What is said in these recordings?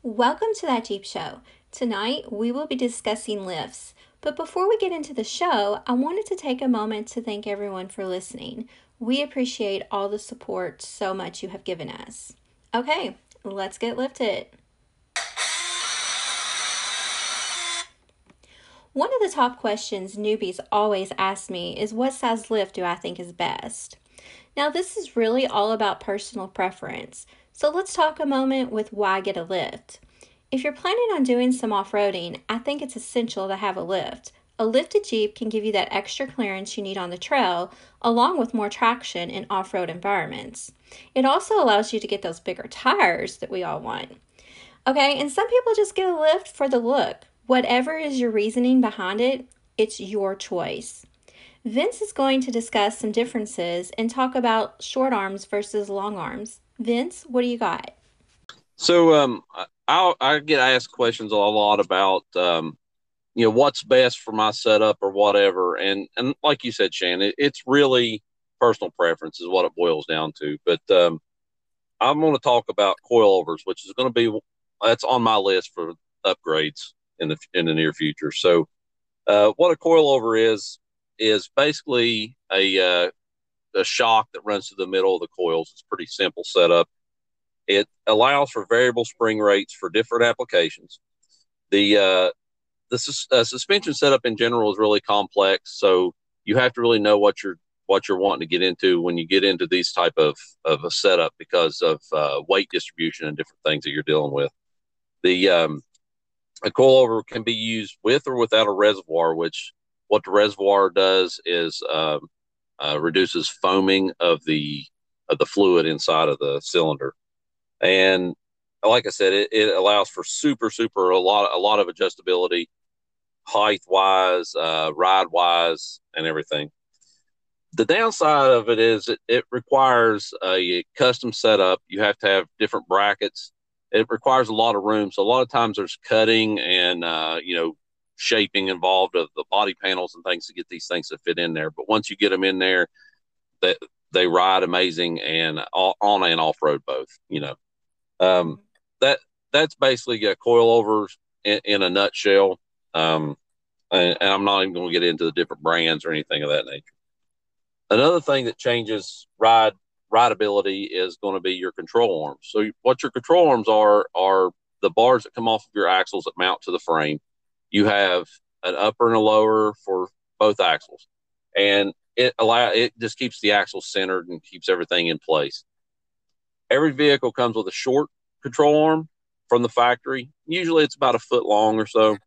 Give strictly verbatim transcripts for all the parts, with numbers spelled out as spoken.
Welcome to That Jeep Show. Tonight we will be discussing lifts. But before we get into the show, I wanted to take a moment to thank everyone for listening. We appreciate all the support so much you have given us. Okay, let's get lifted. One of the top questions newbies always ask me is what size lift do I think is best? Now this is really all about personal preference. So let's talk a moment with why get a lift. If you're planning on doing some off-roading, I think it's essential to have a lift. A lifted Jeep can give you that extra clearance you need on the trail, along with more traction in off-road environments. It also allows you to get those bigger tires that we all want. Okay, and some people just get a lift for the look. Whatever is your reasoning behind it, it's your choice. Vince is going to discuss some differences and talk about short arms versus long arms. Vince, what do you got? So um, I I get asked questions a lot about um, you know, what's best for my setup or whatever, and and like you said, Shannon, it, it's really personal preference is what it boils down to. But um, I'm going to talk about coilovers, which is going to be that's on my list for upgrades in the in the near future. So uh, what a coilover is is basically a uh, a shock that runs through the middle of the coils. It's a pretty simple setup. It allows for variable spring rates for different applications. The uh, the sus- uh, suspension setup in general is really complex, so you have to really know what you're what you're wanting to get into when you get into these type of of a setup because of uh, weight distribution and different things that you're dealing with. The um, a coilover can be used with or without a reservoir, which what the reservoir does is um, uh, reduces foaming of the of the fluid inside of the cylinder. And like I said, it, it allows for super, super a lot, a lot of adjustability, height wise, uh, ride wise, and everything. The downside of it is it, it requires a custom setup. You have to have different brackets. It requires a lot of room. So a lot of times there's cutting and, uh, you know, shaping involved of the body panels and things to get these things to fit in there. But once you get them in there, that they, they ride amazing and all, on and off road both, you know. Um, that that's basically a coilover in, in a nutshell. Um, and, and I'm not even going to get into the different brands or anything of that nature. Another thing that changes ride rideability is going to be your control arms. So what your control arms are are the bars that come off of your axles that mount to the frame. You have an upper and a lower for both axles, and it allow it just keeps the axle centered and keeps everything in place. Every vehicle comes with a short control arm from the factory. Usually it's about a foot long or so.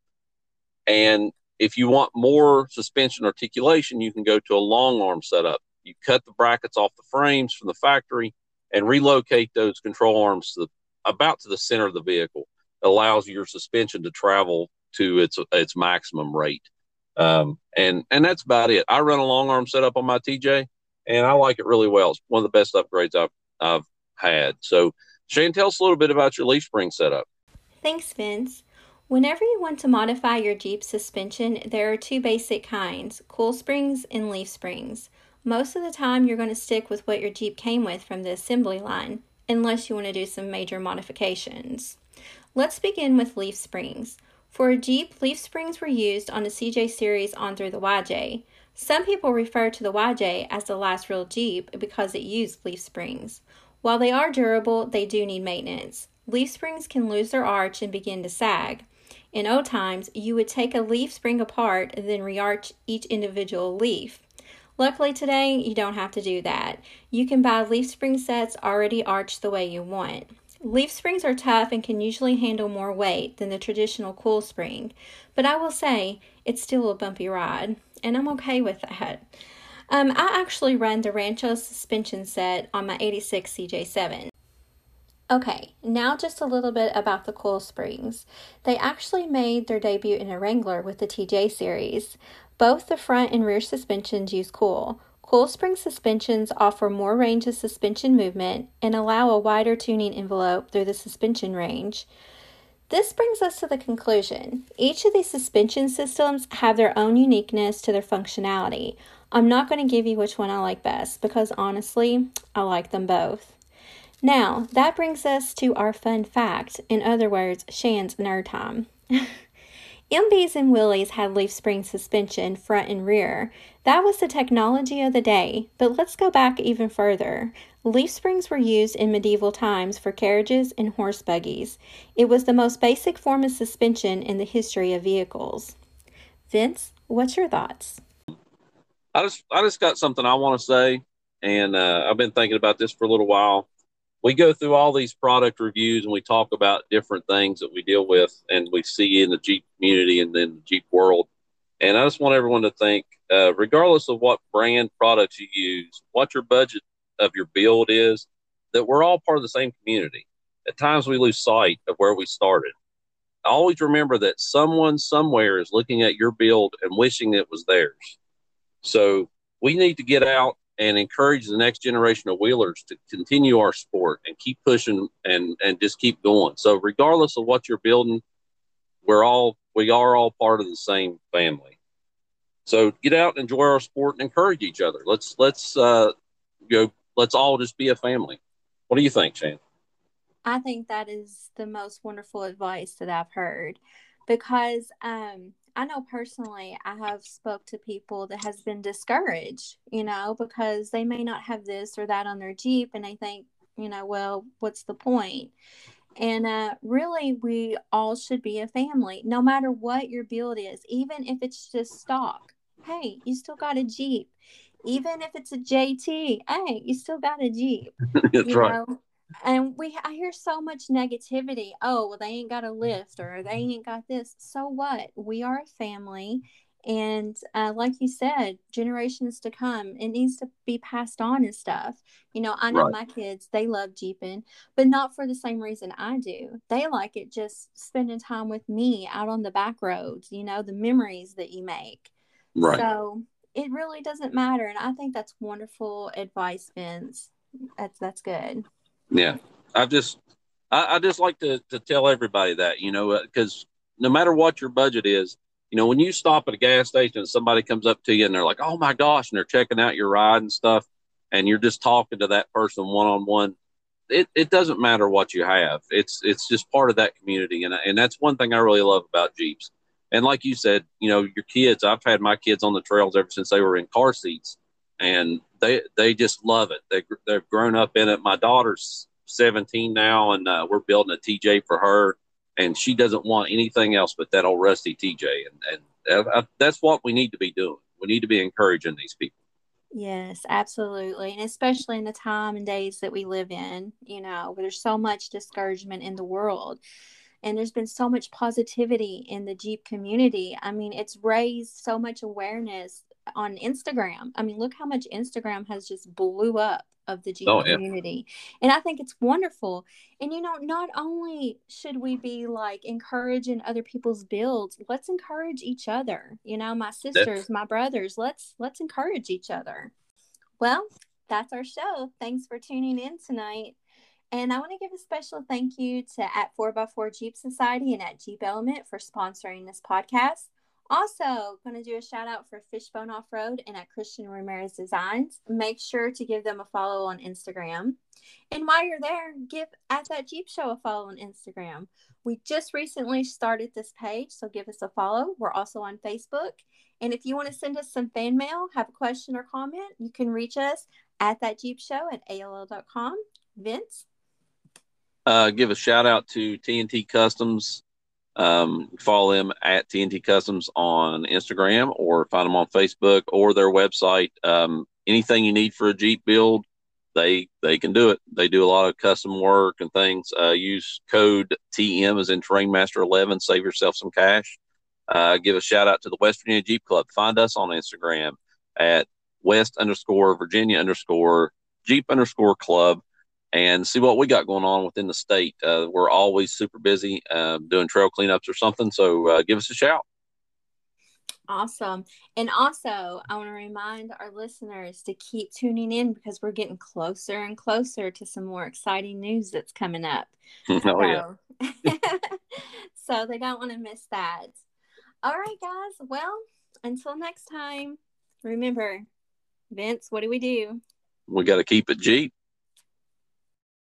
And if you want more suspension articulation, you can go to a long arm setup. You cut the brackets off the frames from the factory and relocate those control arms to the, about to the center of the vehicle. It allows your suspension to travel to its its maximum rate. Um, and, and that's about it. I run a long arm setup on my T J, and I like it really well. It's one of the best upgrades I've, I've had. So, Shane, tell us a little bit about your leaf spring setup. Thanks, Vince. Whenever you want to modify your Jeep suspension, there are two basic kinds, coil springs and leaf springs. Most of the time, you're going to stick with what your Jeep came with from the assembly line, unless you want to do some major modifications. Let's begin with leaf springs. For a Jeep, leaf springs were used on the C J series on through the Y J. Some people refer to the Y J as the last real Jeep because it used leaf springs. While they are durable, they do need maintenance. Leaf springs can lose their arch and begin to sag. In old times, you would take a leaf spring apart and then re-arch each individual leaf. Luckily today, you don't have to do that. You can buy leaf spring sets already arched the way you want. Leaf springs are tough and can usually handle more weight than the traditional coil spring, but I will say it's still a bumpy ride, and I'm okay with that. Um, I actually run the Rancho suspension set on my eighty-six C J seven. Okay, now just a little bit about the coil springs. They actually made their debut in a Wrangler with the T J series. Both the front and rear suspensions use coil. Coil spring suspensions offer more range of suspension movement and allow a wider tuning envelope through the suspension range. This brings us to the conclusion. Each of these suspension systems have their own uniqueness to their functionality. I'm not going to give you which one I like best because honestly, I like them both. Now, that brings us to our fun fact. In other words, Shan's nerd time. M B's and Willys had leaf spring suspension front and rear. That was the technology of the day, but let's go back even further. Leaf springs were used in medieval times for carriages and horse buggies. It was the most basic form of suspension in the history of vehicles. Vince, what's your thoughts? I just I just got something I want to say, and uh, I've been thinking about this for a little while. We go through all these product reviews and we talk about different things that we deal with and we see in the Jeep community and then the Jeep world. And I just want everyone to think, uh, regardless of what brand products you use, what your budget of your build is, that we're all part of the same community. At times we lose sight of where we started. Always remember that someone somewhere is looking at your build and wishing it was theirs. So we need to get out and encourage the next generation of wheelers to continue our sport and keep pushing and, and just keep going. So regardless of what you're building, we're all, we are all part of the same family. So get out and enjoy our sport and encourage each other. Let's, let's, uh, you know, let's all just be a family. What do you think, Shan? I think that is the most wonderful advice that I've heard, because um, I know personally I have spoke to people that has been discouraged, you know, because they may not have this or that on their Jeep and they think, you know, well, what's the point? And uh, really, we all should be a family, no matter what your build is, even if it's just stock. Hey, you still got a Jeep. Even if it's a J T, hey, you still got a Jeep, That's you right. know? And we, I hear so much negativity. Oh, well, they ain't got a lift or they ain't got this. So what? We are a family. And uh, like you said, generations to come, it needs to be passed on and stuff. You know, I know Right. my kids, they love Jeeping, but not for the same reason I do. They like it just spending time with me out on the back roads, you know, the memories that you make. Right. So it really doesn't matter. And I think that's wonderful advice, Vince. That's, that's good. Yeah. I just, I, I just like to, to tell everybody that, you know, because no matter what your budget is, you know, when you stop at a gas station and somebody comes up to you and they're like, oh my gosh, and they're checking out your ride and stuff, and you're just talking to that person one on one, it, it doesn't matter what you have. It's it's just part of that community. And, and that's one thing I really love about Jeeps. And like you said, you know, your kids, I've had my kids on the trails ever since they were in car seats, and they they just love it. They, they've grown up in it. My daughter's seventeen now, and uh, we're building a T J for her, and she doesn't want anything else but that old rusty T J. And, and uh, that's what we need to be doing. We need to be encouraging these people. Yes, absolutely. And especially in the time and days that we live in, you know, where there's so much discouragement in the world. And there's been so much positivity in the Jeep community. I mean, it's raised so much awareness on Instagram. I mean, look how much Instagram has just blew up of the Jeep Oh yeah, community. And I think it's wonderful. And you know, not only should we be like encouraging other people's builds, let's encourage each other. You know, my that, sisters, my brothers, let's let's encourage each other. Well, that's our show. Thanks for tuning in tonight. And I want to give a special thank you to at four by four Jeep Society and at Jeep Element for sponsoring this podcast. Also, going to do a shout out for Fishbone Off Road and at Christian Ramirez Designs. Make sure to give them a follow on Instagram. And while you're there, give at that Jeep Show a follow on Instagram. We just recently started this page, so give us a follow. We're also on Facebook. And if you want to send us some fan mail, have a question or comment, you can reach us at that Jeep Show at A O L dot com. Vince? uh, give a shout out to T N T Customs. Um, follow them at T N T Customs on Instagram, or find them on Facebook or their website. Um, anything you need for a Jeep build, they they can do it. They do a lot of custom work and things. Uh, use code T M as in Terrain Master eleven. Save yourself some cash. Uh, give a shout out to the West Virginia Jeep Club. Find us on Instagram at West underscore Virginia underscore Jeep underscore Club, and see what we got going on within the state. Uh, we're always super busy uh, doing trail cleanups or something. So uh, give us a shout. Awesome. And also, I want to remind our listeners to keep tuning in because we're getting closer and closer to some more exciting news that's coming up. Oh, yeah. So, so they don't want to miss that. All right, guys. Well, until next time, remember, Vince, what do we do? We got to keep it Jeep.